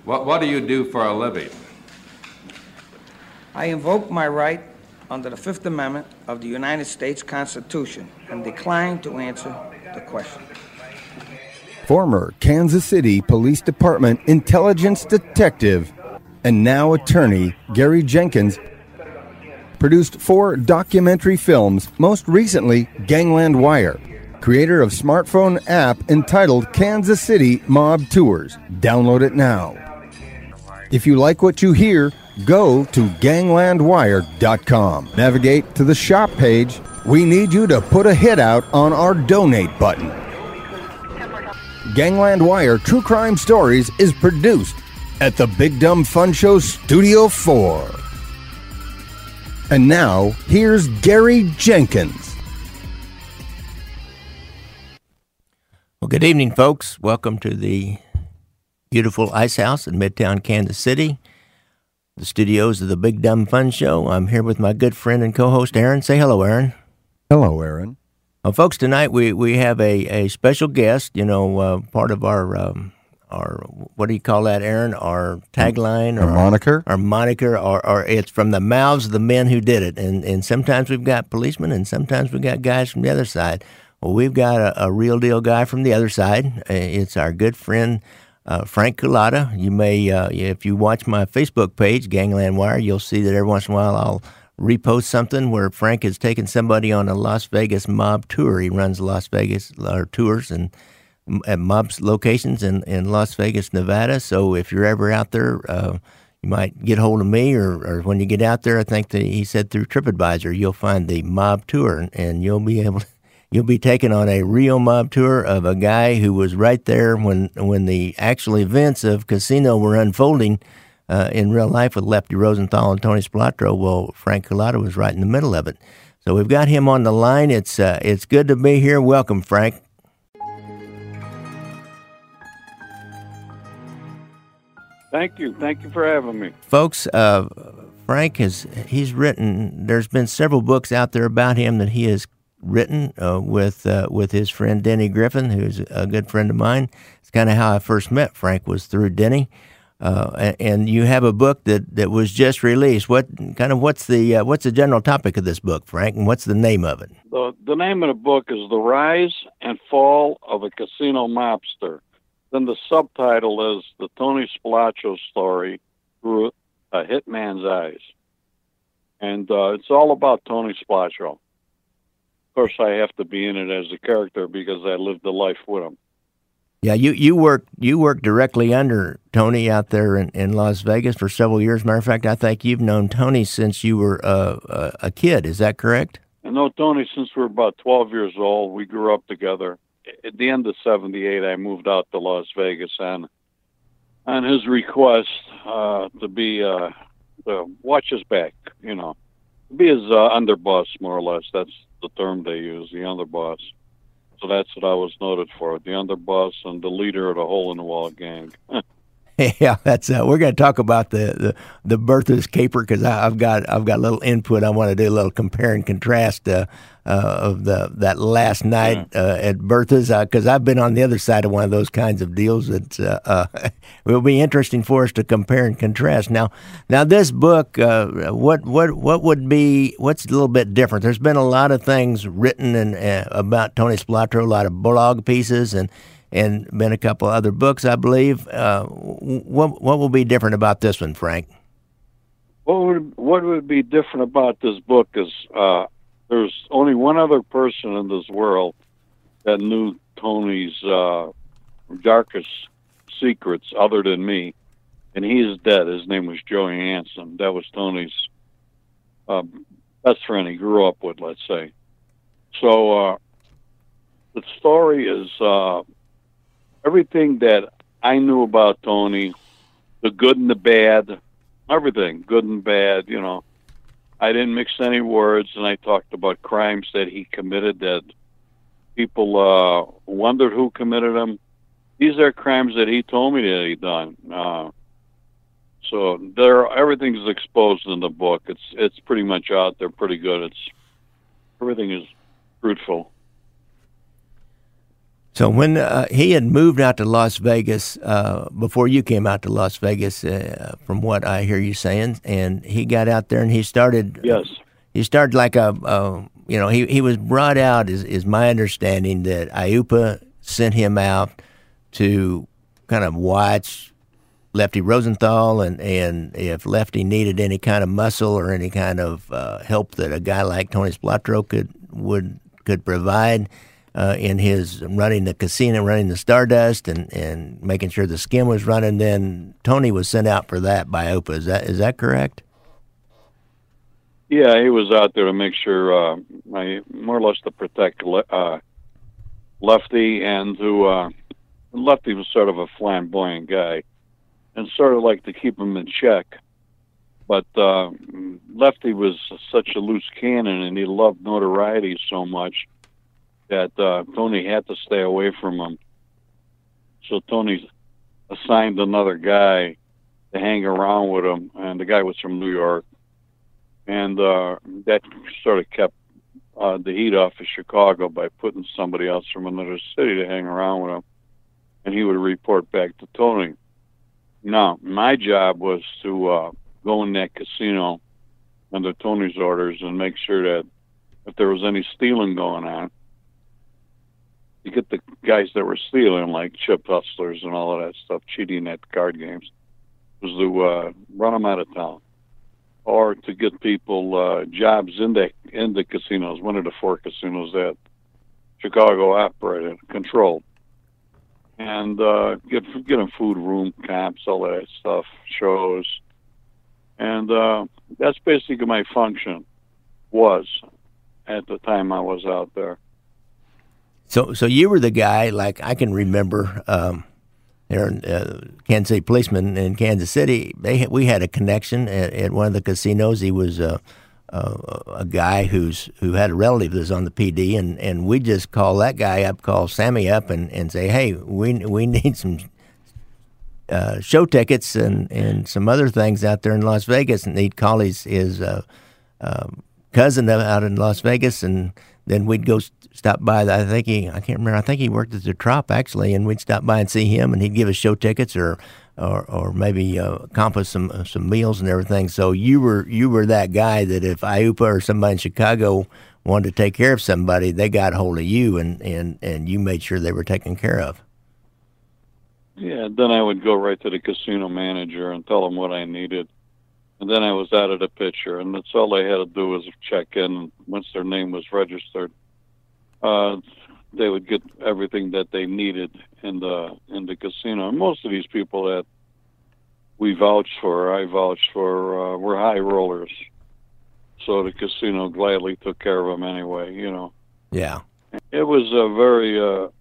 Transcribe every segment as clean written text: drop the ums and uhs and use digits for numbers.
What do you do for a living? I invoke my right under the Fifth Amendment of the United States Constitution and decline to answer the question. Former Kansas City Police Department intelligence detective and now attorney Gary Jenkins produced 4 documentary films, most recently Gangland Wire, creator of smartphone app entitled Kansas City Mob Tours. Download it now. If you like what you hear, go to ganglandwire.com. Navigate to the shop page. We need you to put a hit out on our donate button. Gangland Wire True Crime Stories is produced at the Big Dumb Fun Show Studio 4. And now, here's Gary Jenkins. Well, good evening, folks. Welcome to the beautiful Ice House in Midtown Kansas City, the studios of the Big Dumb Fun Show. I'm here with my good friend and co-host, Aaron. Say hello, Aaron. Hello, Aaron. Well, folks, tonight we have a special guest, part of our what do you call that, Aaron? Our tagline? Our moniker? Our moniker, or it's from the mouths of the men who did it. And sometimes we've got policemen and sometimes we've got guys from the other side. Well, we've got a real deal guy from the other side. It's our good friend, Frank Cullotta. You may, if you watch my Facebook page, Gangland Wire, you'll see that every once in a while I'll repost something where Frank is taking somebody on a Las Vegas mob tour. He runs Las Vegas tours and at mob locations in Las Vegas, Nevada. So if you're ever out there, you might get hold of me, or when you get out there, I think that he said through TripAdvisor, you'll find the mob tour, and you'll be taken on a real mob tour of a guy who was right there when the actual events of Casino were unfolding in real life with Lefty Rosenthal and Tony Spilotro. Well, Frank Cullotta was right in the middle of it. So we've got him on the line. It's good to be here. Welcome, Frank. Thank you. Thank you for having me. Folks, Frank he's written, there's been several books out there about him that he has written with his friend Denny Griffin, who's a good friend of mine. It's kind of how I first met Frank, was through Denny. And you have a book that was just released. What's the general topic of this book, Frank, and what's the name of it? The name of the book is The Rise and Fall of a Casino Mobster. Then the subtitle is The Tony Spilotro Story Through a Hitman's Eyes. And it's all about Tony Spilotro. Of course, I have to be in it as a character because I lived the life with him. Yeah, you work directly under Tony out there in Las Vegas for several years. Matter of fact, I think you've known Tony since you were a kid. Is that correct? I know Tony since we were about 12 years old. We grew up together. At the end of '78, I moved out to Las Vegas on his request to watch his back, to be his underboss, more or less. That's the term they use, the underboss. So that's what I was noted for, the underboss and the leader of the hole-in-the-wall gang. Yeah, that's we're going to talk about the Bertha's caper, because I've got a little input. I want to do a little compare and contrast of that last night at Bertha's, because I've been on the other side of one of those kinds of deals. It will be interesting for us to compare and contrast. Now this book, what's a little bit different? There's been a lot of things written about Tony Spilotro, a lot of blog pieces and been a couple other books, I believe. What will be different about this one, Frank? What would be different about this book is there's only one other person in this world that knew Tony's darkest secrets other than me, and he is dead. His name was Joey Hansen. That was Tony's best friend he grew up with, let's say. So the story is everything that I knew about Tony, the good and the bad, everything, good and bad, I didn't mix any words, and I talked about crimes that he committed that people wondered who committed them. These are crimes that he told me that he'd done. So everything's exposed in the book. It's pretty much out there, pretty good. Everything is truthful. So when he had moved out to Las Vegas before you came out to Las Vegas, from what I hear you saying, and he got out there and he started. Yes. He started like he was brought out. Is my understanding that IUPA sent him out to kind of watch Lefty Rosenthal, and if Lefty needed any kind of muscle or any kind of help that a guy like Tony Splatro could provide in his running the casino, running the Stardust, and making sure the skim was running, then Tony was sent out for that by IUPA. Is that correct? Yeah, he was out there to make sure, more or less to protect Lefty, and Lefty was sort of a flamboyant guy, and sort of like to keep him in check. But Lefty was such a loose cannon, and he loved notoriety so much that Tony had to stay away from him. So Tony assigned another guy to hang around with him, and the guy was from New York. And that sort of kept the heat off of Chicago by putting somebody else from another city to hang around with him. And he would report back to Tony. Now, my job was to go in that casino under Tony's orders and make sure that if there was any stealing going on, you get the guys that were stealing, like chip hustlers and all of that stuff, cheating at card games, was to run them out of town, or to get people jobs in the casinos, one of the 4 casinos that Chicago operated, controlled, and get them food, room, camps, all that stuff, shows, and that's basically my function was at the time I was out there. So you were the guy, like I can remember there in Kansas City policeman in Kansas City. We had a connection at one of the casinos. He was a guy who had a relative that was on the PD, and we just call that guy up, call Sammy up, and say, hey, we need some show tickets and some other things out there in Las Vegas, and he'd call his cousin out in Las Vegas, and then we'd go stop by. I can't remember. I think he worked at the Trop actually, and we'd stop by and see him, and he'd give us show tickets or maybe comp us some meals and everything. So you were that guy that if IUPA or somebody in Chicago wanted to take care of somebody, they got hold of you, and you made sure they were taken care of. Yeah, then I would go right to the casino manager and tell him what I needed. And then I was out of the picture, and that's all they had to do was check in. Once their name was registered, they would get everything that they needed in the casino. And most of these people that I vouched for, were high rollers. So the casino gladly took care of them anyway, you know. Yeah. It was a very,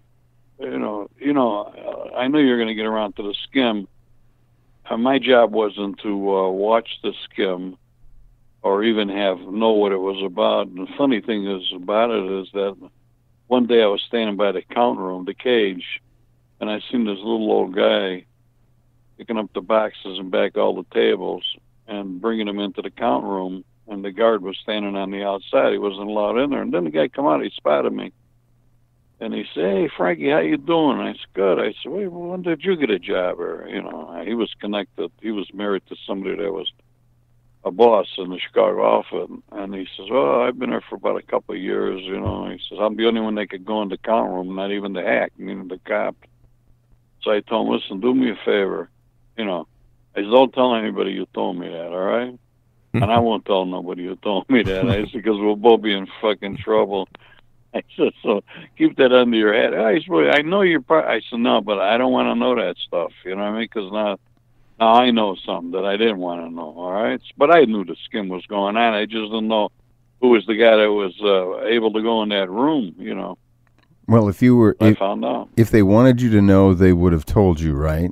I knew you were going to get around to the skim. My job wasn't to watch the skim or even know what it was about. And the funny thing about it is that one day I was standing by the count room, the cage, and I seen this little old guy picking up the boxes and back all the tables and bringing them into the count room, and the guard was standing on the outside. He wasn't allowed in there. And then the guy come out, he spotted me. And he said, hey, Frankie, how you doing? I said, good. I said, wait, when did you get a job? Or, he was connected. He was married to somebody that was a boss in the Chicago office. And he says, well, I've been there for about a couple of years, He says, I'm the only one that could go in the count room, not even the hack, meaning the cop. So I told him, listen, do me a favor. I said, don't tell anybody you told me that, all right? And I won't tell nobody you told me that. I said, because we'll both be in fucking trouble. I said, so keep that under your head. I said, well, I know you're I said, no, but I don't want to know that stuff, you know what I mean? Because now I know something that I didn't want to know, all right? But I knew the skim was going on. I just didn't know who was the guy that was able to go in that room, Well, I found out. If they wanted you to know, they would have told you, right?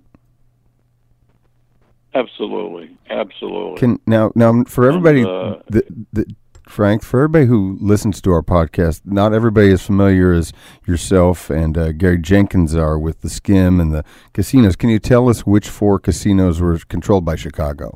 Absolutely. Now for everybody, Frank, for everybody who listens to our podcast, not everybody is familiar as yourself and Gary Jenkins are with the skim and the casinos. Can you tell us which 4 casinos were controlled by Chicago?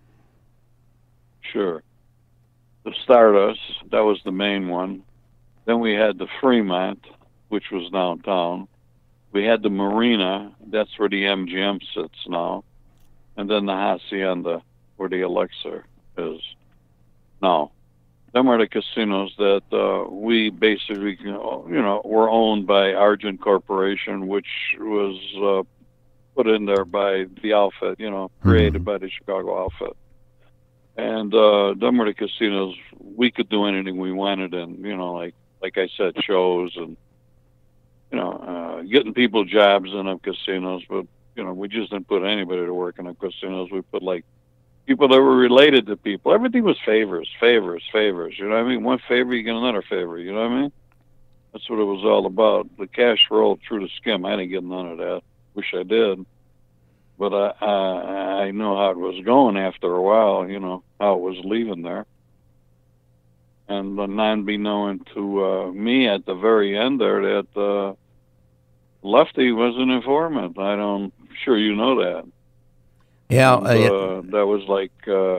Sure. The Stardust, that was the main one. Then we had the Fremont, which was downtown. We had the marina. That's where the MGM sits now. And then the Hacienda, where the Elixir is now. Them are the casinos that we basically, were owned by Argent Corporation, which was put in there by the outfit, created by the Chicago outfit. And them were the casinos. We could do anything we wanted, and like I said, shows and getting people jobs in them casinos. But we just didn't put anybody to work in the casinos. We put like people that were related to people. Everything was favors. You know what I mean? One favor, you get another favor. You know what I mean? That's what it was all about. The cash rolled through the skim. I didn't get none of that. Wish I did. But I know how it was going after a while, how it was leaving there. And non-beknown to me at the very end there that Lefty was an informant. Sure you know that. Yeah. That was like,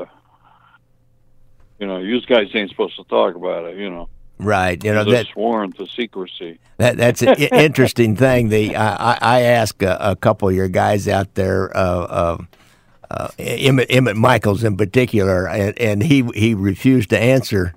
you guys ain't supposed to talk about it, Right. They're sworn to secrecy. That's an interesting thing. I asked a couple of your guys out there, Emmett Michaels in particular, and he refused to answer.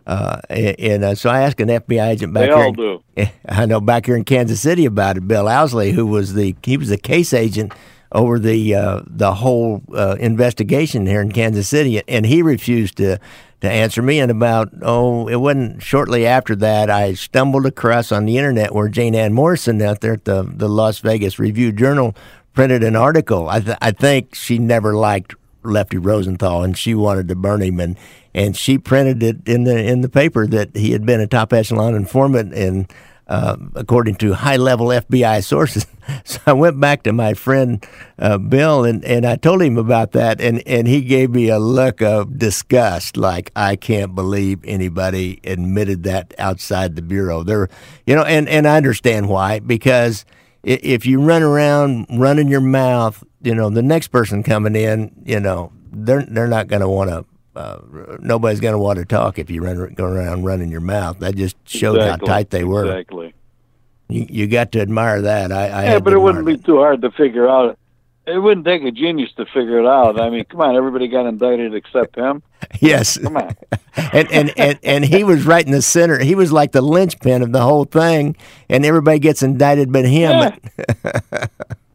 So I asked an FBI agent back they here. All do. I know back here in Kansas City about it. Bill Owsley, who was the case agent over the whole investigation here in Kansas City, and he refused to answer me. And it wasn't shortly after that I stumbled across on the internet where Jane Ann Morrison out there at the Las Vegas Review-Journal printed an article. I think she never liked Lefty Rosenthal, and she wanted to burn him, and she printed it in the paper that he had been a top echelon informant, and according to high-level FBI sources. So I went back to my friend Bill, and I told him about that, and he gave me a look of disgust, like, I can't believe anybody admitted that outside the Bureau. And I understand why, because if you run around running your mouth, the next person coming in, they're not going to want to. Nobody's going to want to talk if you go around running your mouth. That just showed how tight they were. Exactly. You got to admire that. But it wouldn't be too hard to figure out. It wouldn't take a genius to figure it out. I mean, come on, everybody got indicted except him. Yes. Come on. and he was right in the center. He was like the linchpin of the whole thing, and everybody gets indicted but him. Yeah.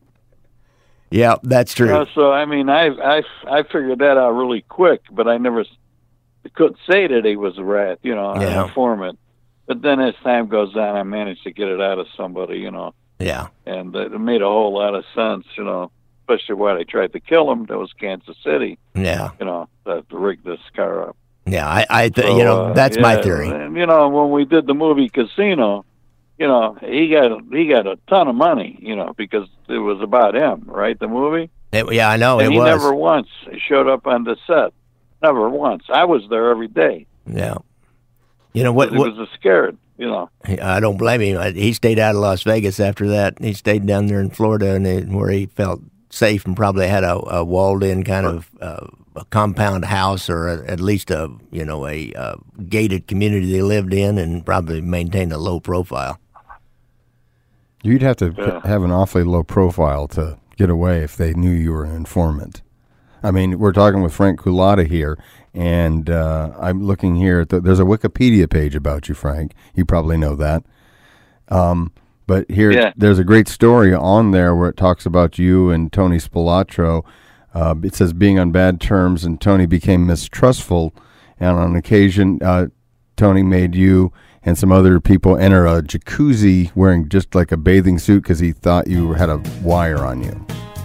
Yeah, that's true. So I mean, I figured that out really quick, but I never could say that he was a rat, an informant. But then as time goes on, I managed to get it out of somebody, Yeah. And it made a whole lot of sense, especially why they tried to kill him. That was Kansas City. Yeah. That rigged this car up. Yeah, that's my theory. And, when we did the movie Casino, he got a ton of money, because it was about him, right? The movie. I know and it he was. Never once showed up on the set. Never once. I was there every day. Yeah. What? He was scared. I don't blame him. He stayed out of Las Vegas after that. He stayed down there in Florida, where he felt safe and probably had a walled-in kind of a compound house, or at least a gated community they lived in, and probably maintained a low profile. You'd have to have an awfully low profile to get away if they knew you were an informant. I mean, we're talking with Frank Culotta here, and I'm looking here at there's a Wikipedia page about you, Frank. You probably know that. But here, there's a great story on there where it talks about you and Tony Spilatro. It says being on bad terms, and Tony became mistrustful, and on occasion, Tony made you and some other people enter a jacuzzi wearing just like a bathing suit because he thought you had a wire on you.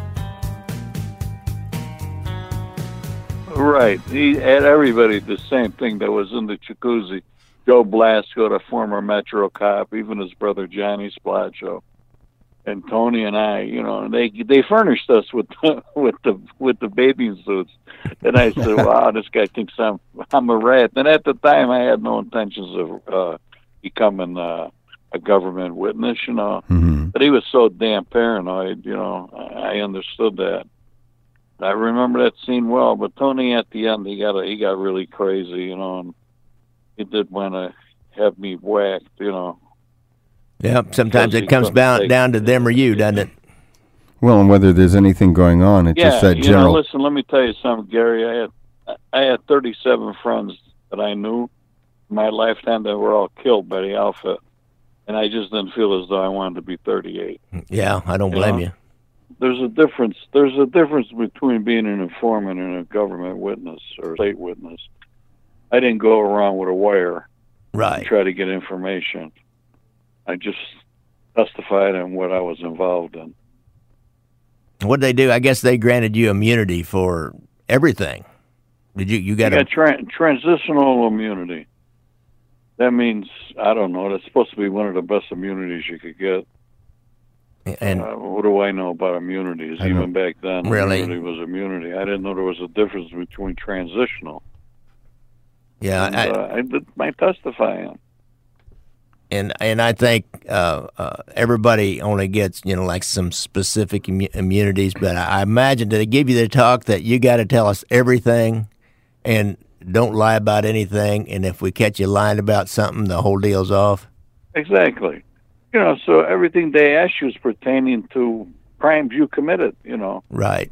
Right. He had everybody the same thing that was in the jacuzzi. Joe Blasco, the former Metro cop, even his brother Johnny Spilatro, and Tony and I. They furnished us with the bathing suits, and I said, "Wow, this guy thinks I'm a rat." And at the time, I had no intentions of becoming a government witness, Mm-hmm. But he was so damn paranoid, I understood that. I remember that scene well, but Tony at the end, he got really crazy, and he did want to have me whacked, Yep. Sometimes Because it comes he couldn't down to them or you, doesn't it? Well, and whether there's anything going on, it's just that you general. know, listen, let me tell you something, Gary. I had 37 friends that I knew in my lifetime that were all killed by the outfit, and I just didn't feel as though I wanted to be 38. Yeah, I don't blame you. There's a difference. There's a difference between being an informant and a government witness or state witness. I didn't go around with a wire and Right. try to get information. I just testified on what I was involved in. What did they do? I guess they granted you immunity for everything. Did you? You got I a got transitional immunity. That means, I don't know, that's supposed to be one of the best immunities you could get. and What do I know about immunities? I know. Even back then, Really? immunity was immunity. I didn't know there was a difference between transitional. yeah, And, I did my testifying. and I think everybody only gets like some specific immunities, but I imagine did they give you the talk that you got to tell us everything and don't lie about anything, and if we catch you lying about something, the whole deal's off. Exactly. You know, so everything they ask you is pertaining to crimes you committed, you know. Right.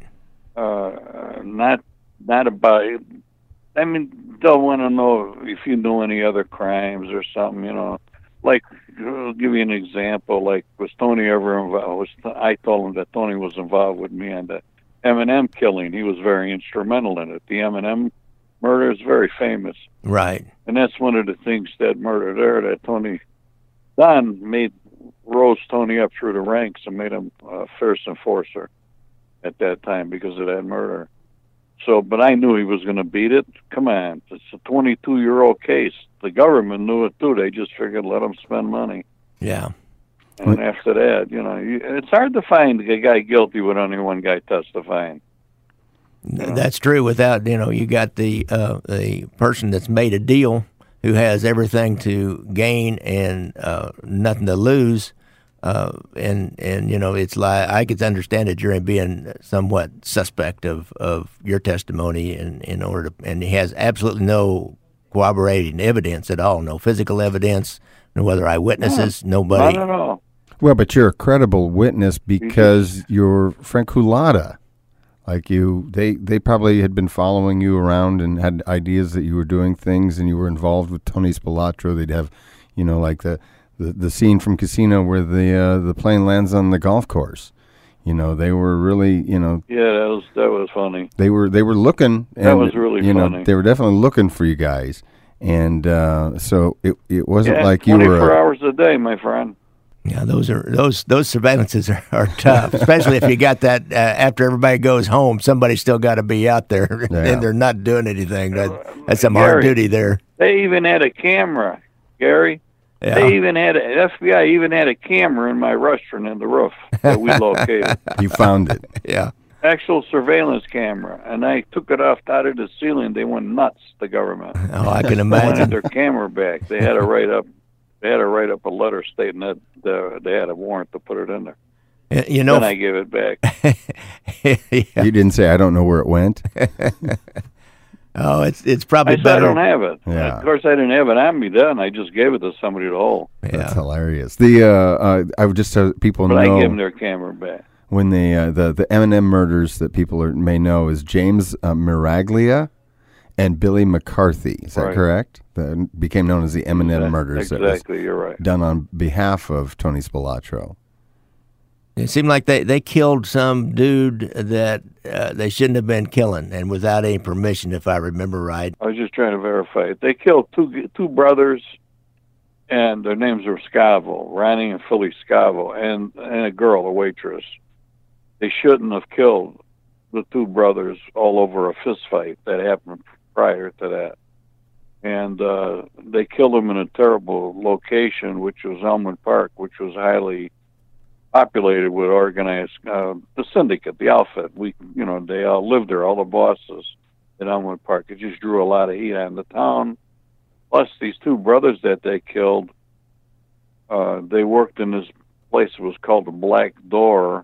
Not about. I mean, they'll want to know if you know any other crimes or something. You know, like I'll give you an example. Like, was Tony ever involved? I told him that Tony was involved with me on the M&M killing. He was very instrumental in it. The M&M murder is very famous, Right. and that's one of the things that murder there that Tony Don rose Tony up through the ranks and made him a fierce enforcer at that time because of that murder. So, but I knew he was going to beat it. Come on, it's a 22-year-old case. The government knew it too. They just figured let him spend money. Yeah. And after that, you know, it's hard to find a guy guilty with only one guy testifying. That's true. Without you got the person that's made a deal who has everything to gain and nothing to lose, and it's like I could understand that you're being somewhat suspect of your testimony in order to, and he has absolutely no corroborating evidence at all, no physical evidence, no other eyewitnesses, nobody. Not at all. Well, but you're a credible witness because you're Frank Hulata. Like they probably had been following you around and had ideas that you were doing things and you were involved with Tony Spilatro. They'd have, like the scene from Casino where the plane lands on the golf course. They were really, Yeah, that was funny. They were looking. And, That was really funny. They were definitely looking for you guys, and so it wasn't like you 24 were. hours a day, my friend. Yeah, those surveillances are tough, especially if you got that after everybody goes home, somebody's still got to be out there, Yeah. and they're not doing anything. That's some hard Gary, duty there. They even had a camera, Gary. Yeah. They even had FBI even had a camera in my restaurant in the roof that we located. You found it. Yeah. Actual surveillance camera, and I took it off out of the ceiling. They went nuts. The government. Oh, I can They wanted imagine. their camera back. They had to write up. They had to write up a letter stating that they had a warrant to put it in there. Then I gave it back. Yeah. You didn't say I don't know where it went. Oh, it's probably I said better. I don't have it. Yeah. Of course, I didn't have it on me then. I just gave it to somebody to hold. That's Yeah. hilarious. I would just people But I know gave them their camera back. when the M&M murders that people may know is James Miraglia and Billy McCarthy. Is that Right. correct? That became known as the M&M murders. That was Exactly, you're right. done on behalf of Tony Spilatro. It seemed like they killed some dude that they shouldn't have been killing, and without any permission, if I remember right. I was just trying to verify it. They killed two brothers, and their names were Scavo, Ronnie and Philly Scavo, and a girl, a waitress. They shouldn't have killed the two brothers all over a fist fight that happened prior to that. And they killed them in a terrible location, which was Elmwood Park, which was highly populated with organized, the syndicate, the outfit. They all lived there, all the bosses at Elmwood Park. It just drew a lot of heat on the town. Plus, these two brothers that they killed, they worked in this place that was called the Black Door,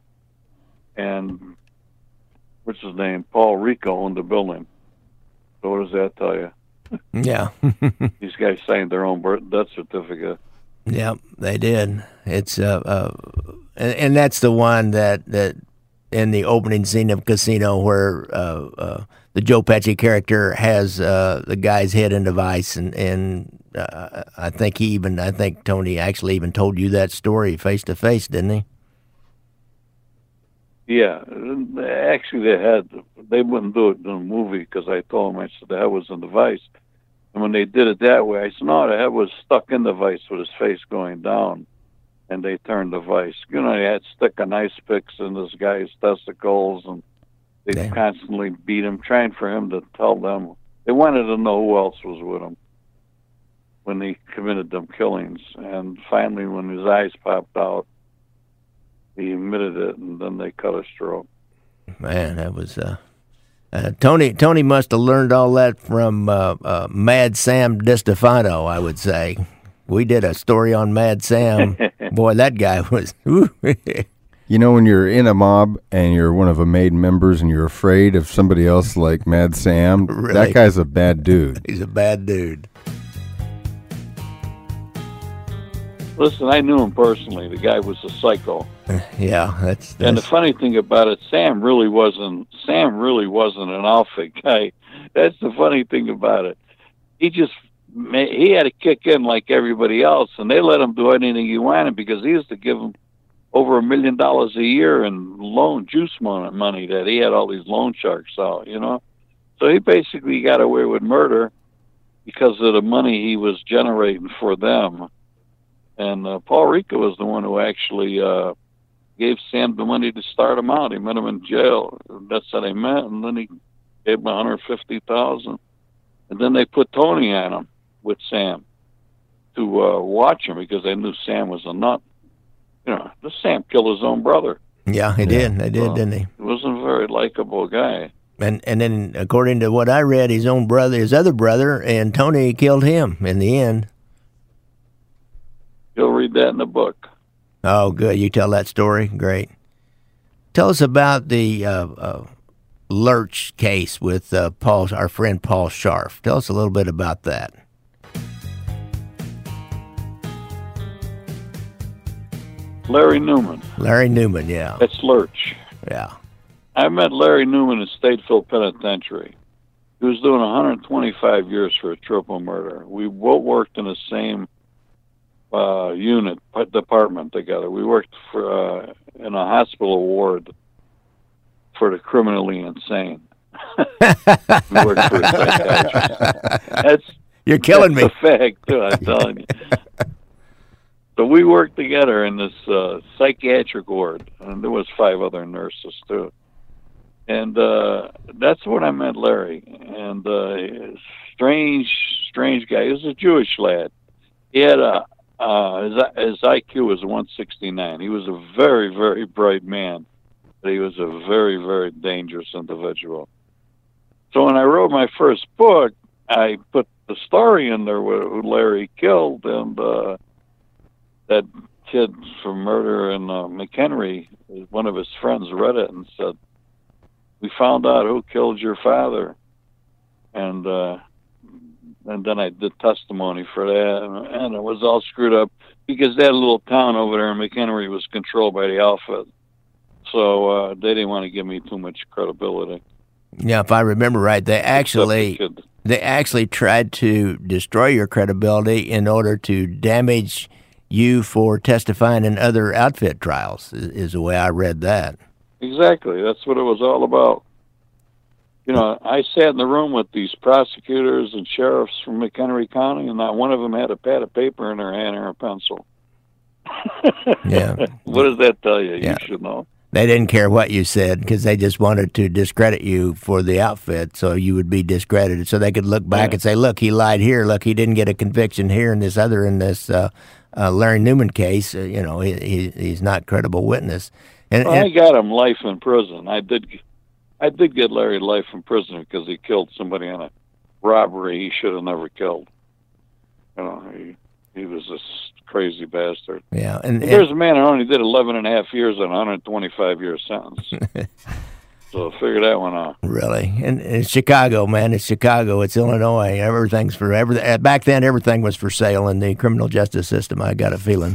and what's his name? Paul Rico owned the building. So what does that tell you? Yeah. These guys signed their own death certificate. Yep, they did. It's and that's the one that in the opening scene of Casino where the Joe Pesci character has the guy's head in the vice, and I think Tony actually even told you that story face to face, didn't he? Yeah, actually they wouldn't do it in the movie because I told them, I said the head was in the vice. And when they did it that way, I said, no, the head was stuck in the vice with his face going down. And they turned the vice. You know, they had sticking ice picks in this guy's testicles, and they constantly beat him, trying for him to tell them. They wanted to know who else was with him when he committed them killings. And finally, when his eyes popped out, he admitted it, and then they cut his throat. Man, that was Tony must have learned all that from Mad Sam DiStefano, I would say. We did a story on Mad Sam. Boy, that guy was... You know, when you're in a mob and you're one of the main members and you're afraid of somebody else like Mad Sam, Really? that guy's a bad dude. He's a bad dude. Listen, I knew him personally. The guy was a psycho. Yeah, that's And the funny thing about it, Sam really wasn't an outfit guy. That's the funny thing about it. He had to kick in like everybody else, and they let him do anything he wanted because he used to give him over $1 million a year in loan juice money that he had all these loan sharks out, you know. So he basically got away with murder because of the money he was generating for them. And Paul Ricca was the one who actually gave Sam the money to start him out. He met him in jail. That's how they met, and then he gave him $150,000. And then they put Tony on him with Sam to watch him because they knew Sam was a nut. You know, this Sam killed his own brother. Yeah, he did. They did, didn't he? He wasn't a very likable guy. And then, according to what I read, his other brother, and Tony killed him in the end. You'll read that in the book. Oh, good. You tell that story? Great. Tell us about the Lurch case with our friend Paul Scharf. Tell us a little bit about that. Larry Newman. Larry Newman, yeah. That's Lurch. Yeah. I met Larry Newman in Stateville Penitentiary. He was doing 125 years for a triple murder. We both worked in the same department together. We worked in a hospital ward for the criminally insane. We worked for a psychiatrist. You're killing me. That's a fact, too, I'm telling you. So we worked together in this psychiatric ward, and there was 5 other nurses, too. And that's when I met Larry. And strange guy. He was a Jewish lad. He had his IQ was 169. He was a very, very bright man, but he was a very, very dangerous individual. So when I wrote my first book, I put the story in there who Larry killed, and that kid for murder in McHenry, one of his friends read it and said, "We found out who killed your father." And then I did testimony for that, and it was all screwed up because that little town over there in McHenry was controlled by the outfit. So they didn't want to give me too much credibility. Yeah, if I remember right, they actually tried to destroy your credibility in order to damage you for testifying in other outfit trials, is the way I read that. Exactly. That's what it was all about. You know, I sat in the room with these prosecutors and sheriffs from McHenry County, and not one of them had a pad of paper in their hand or a pencil. Yeah. What does that tell you? Yeah. You should know. They didn't care what you said because they just wanted to discredit you for the outfit, so you would be discredited. So they could look back and say, "Look, he lied here. Look, he didn't get a conviction here, and this Larry Newman case. He's not credible witness." I got him life in prison. I did get Larry life in prison because he killed somebody in a robbery he should have never killed. You know, he was this crazy bastard. Yeah, and there's a man who only did 11 and a half years on a 125-year sentence. So figure that one out. Really, and it's Chicago, man. It's Chicago. It's Illinois. Everything's for everything. Back then, everything was for sale in the criminal justice system. I got a feeling.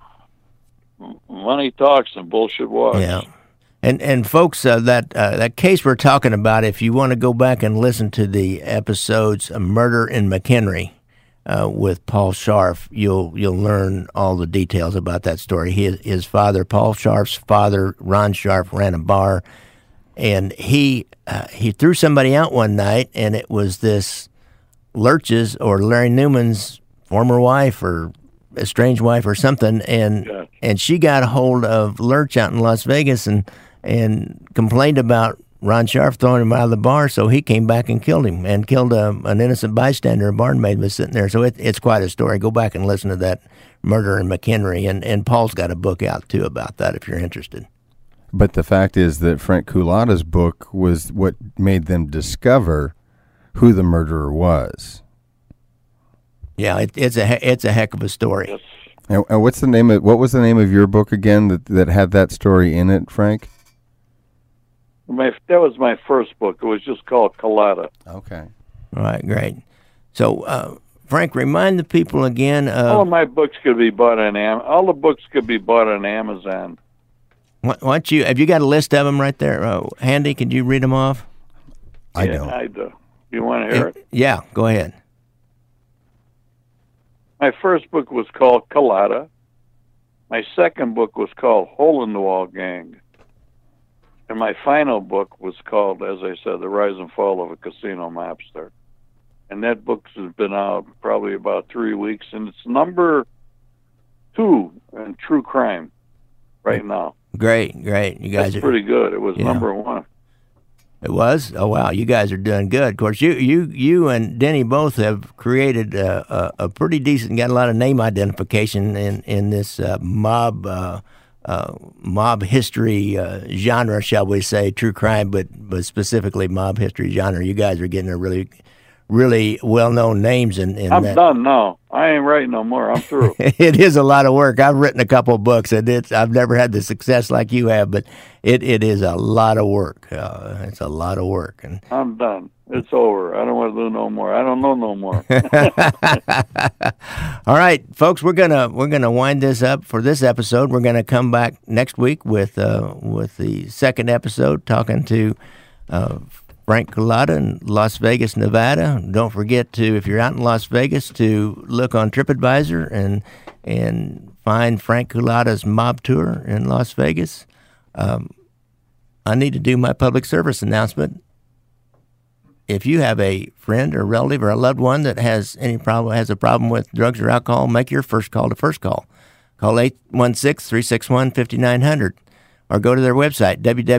Money talks and bullshit walks. Yeah. And folks, that case we're talking about, if you want to go back and listen to the episodes Murder in McHenry with Paul Scharf, you'll learn all the details about that story. His father, Paul Scharf's father, Ron Scharf, ran a bar, and he threw somebody out one night, and it was this Lurch's or Larry Newman's former wife or estranged wife or something, and she got a hold of Lurch out in Las Vegas and complained about Ron Scharf throwing him out of the bar, so he came back and killed him, and killed an innocent bystander. A barmaid was sitting there, so it's quite a story. Go back and listen to that Murder in McHenry, and Paul's got a book out, too, about that if you're interested. But the fact is that Frank Culotta's book was what made them discover who the murderer was. Yeah, it's a heck of a story. Yes. And what was the name of your book again that had that story in it, Frank? That was my first book. It was just called Culotta. Okay. All right, great. So, Frank, remind the people again of... All of my books could be bought on Amazon. All the books could be bought on Amazon. Why don't you... Have you got a list of them right there handy? Could you read them off? I Yeah, don't. I do. You want to hear it? Yeah, go ahead. My first book was called Culotta. My second book was called Hole in the Wall Gang. And my final book was called, as I said, The Rise and Fall of a Casino Mobster. And that book has been out probably about 3 weeks, and it's number 2 in true crime right now. Great. You guys That's are pretty good. It was Yeah. number 1. It was? Oh, wow. You guys are doing good. Of course, you and Denny both have created a pretty decent, got a lot of name identification in this mob history genre, shall we say, true crime, but specifically mob history genre. You guys are getting a really, really well-known names in I'm that. done now. I ain't writing no more. I'm through. It is a lot of work. I've written a couple of books, and I've never had the success like you have, but it is a lot of work. It's a lot of work. And I'm done. It's over. I don't want to do no more. I don't know no more. all right, folks, we're gonna wind this up for this episode. We're gonna come back next week with the second episode, talking to Frank Culotta in Las Vegas, Nevada. Don't forget to, if you're out in Las Vegas, to look on TripAdvisor and find Frank Culotta's mob tour in Las Vegas. I need to do my public service announcement. If you have a friend or relative or a loved one that has a problem with drugs or alcohol, make your first call to First Call. Call 816-361-5900 or go to their website,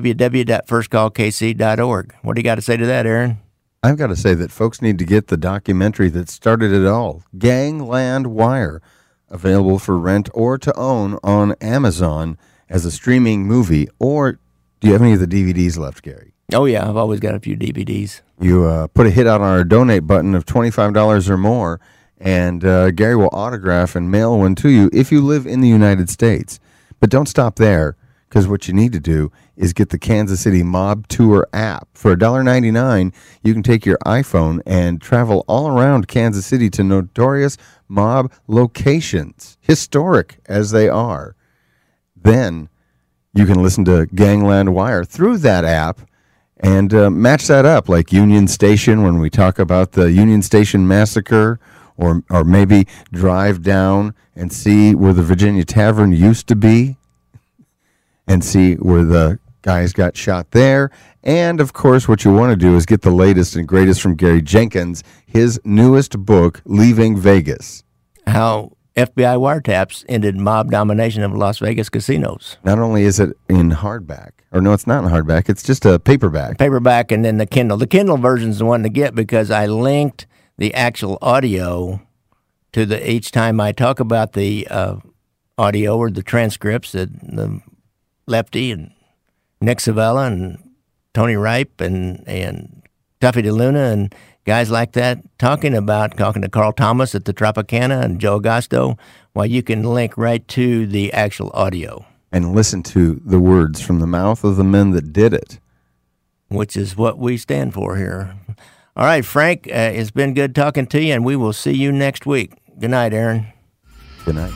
www.firstcallkc.org. What do you got to say to that, Aaron? I've got to say that folks need to get the documentary that started it all, Gangland Wire, available for rent or to own on Amazon as a streaming movie. Or do you have any of the DVDs left, Gary? Oh, yeah, I've always got a few DVDs. You put a hit out on our donate button of $25 or more, and Gary will autograph and mail one to you if you live in the United States. But don't stop there, because what you need to do is get the Kansas City Mob Tour app. For $1.99, you can take your iPhone and travel all around Kansas City to notorious mob locations, historic as they are. Then you can listen to Gangland Wire through that app and match that up, like Union Station when we talk about the Union Station massacre, or maybe drive down and see where the Virginia Tavern used to be and see where the guys got shot there. And, of course, what you want to do is get the latest and greatest from Gary Jenkins, his newest book, Leaving Vegas. How FBI wiretaps ended mob domination of Las Vegas casinos. Not only is it in hardback, or no, it's not in hardback, it's just a paperback. Paperback and then the Kindle. The Kindle version's the one to get because I linked the actual audio to each time I talk about the audio or the transcripts that the Lefty and Nick Savella and Tony Ripe and Tuffy DeLuna and guys like that talking to Carl Thomas at the Tropicana and Joe Agosto, well, you can link right to the actual audio. And listen to the words from the mouth of the men that did it. which is what we stand for here. All right, Frank, it's been good talking to you, and we will see you next week. Good night, Aaron. Good night.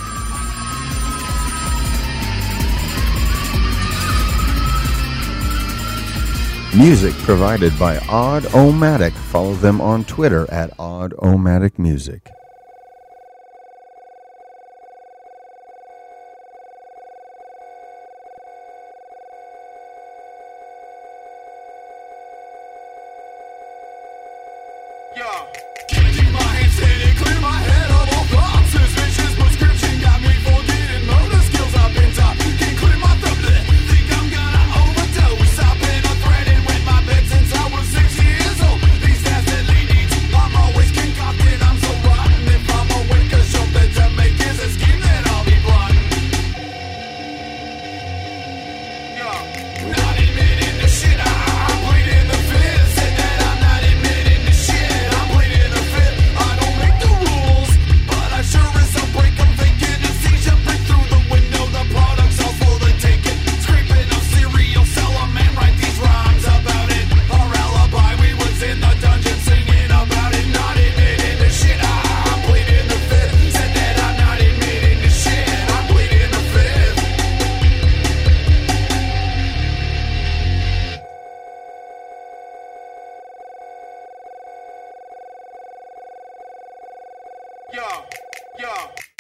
Music provided by Odd-O-Matic. Follow them on Twitter at Odd-O-Matic Music. Yeah.